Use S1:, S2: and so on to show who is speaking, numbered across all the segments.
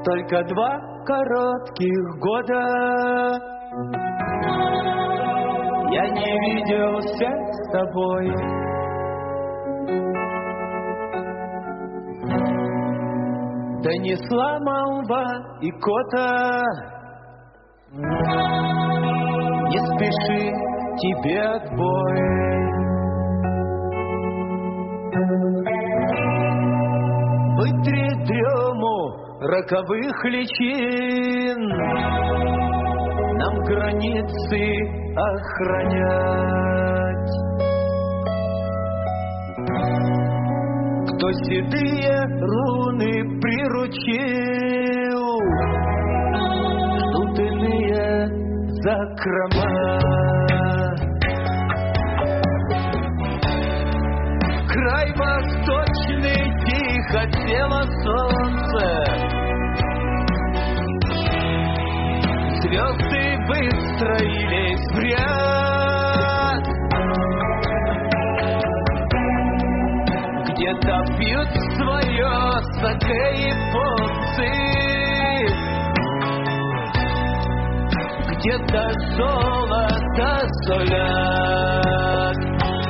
S1: только 2 коротких года. Я не виделся с тобой. Донесла молва и кота. Не спеши, тебе отбой. Вытри дрему роковых личин, нам границы охранять. Кто седые руны приручил, ждут иные закрома. Край восточный тихо село солнце, звезды выстроились в ряд. Где-то пьют свое саке японцы, где-то золото солят.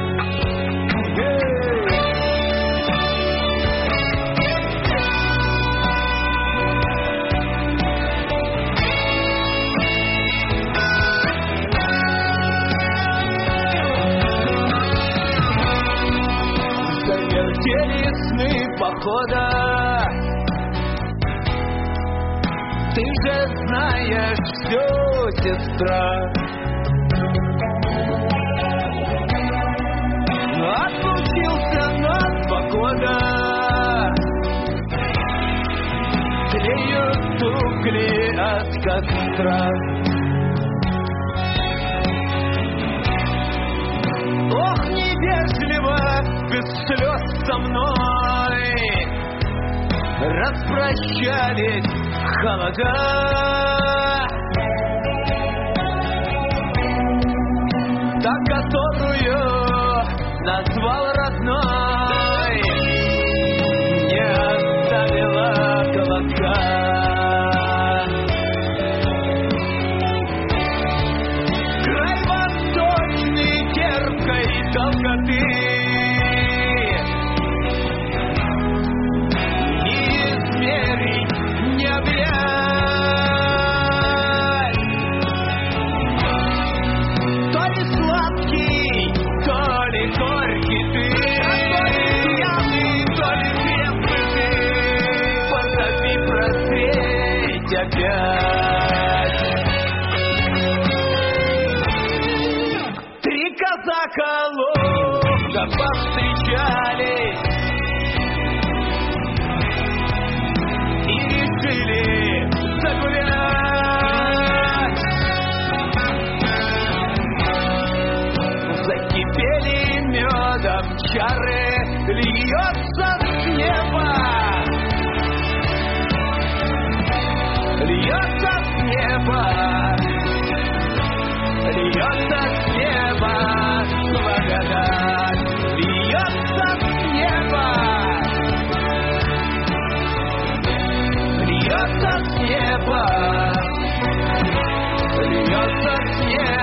S1: Завертели сны похода. Ты же знаешь все, сестра. Отлучился на 2 года. Тлеют угли от костра. Ох, невежливо, без слез со мной распрощались холода. Та, которую назвал родной, не оставила колоска. Край восточный терпкой долготы, не измерить, не объять. То ли сладкий, то ли горький ты, то ли пьяный, то ли крепкий. Позови прозреть опять. 3 казака ловко повстречались и решили загулять. Закипели медом чары, льется с неба, льется с неба, льется с неба благодать, льется с неба, льется с неба, льется с неба.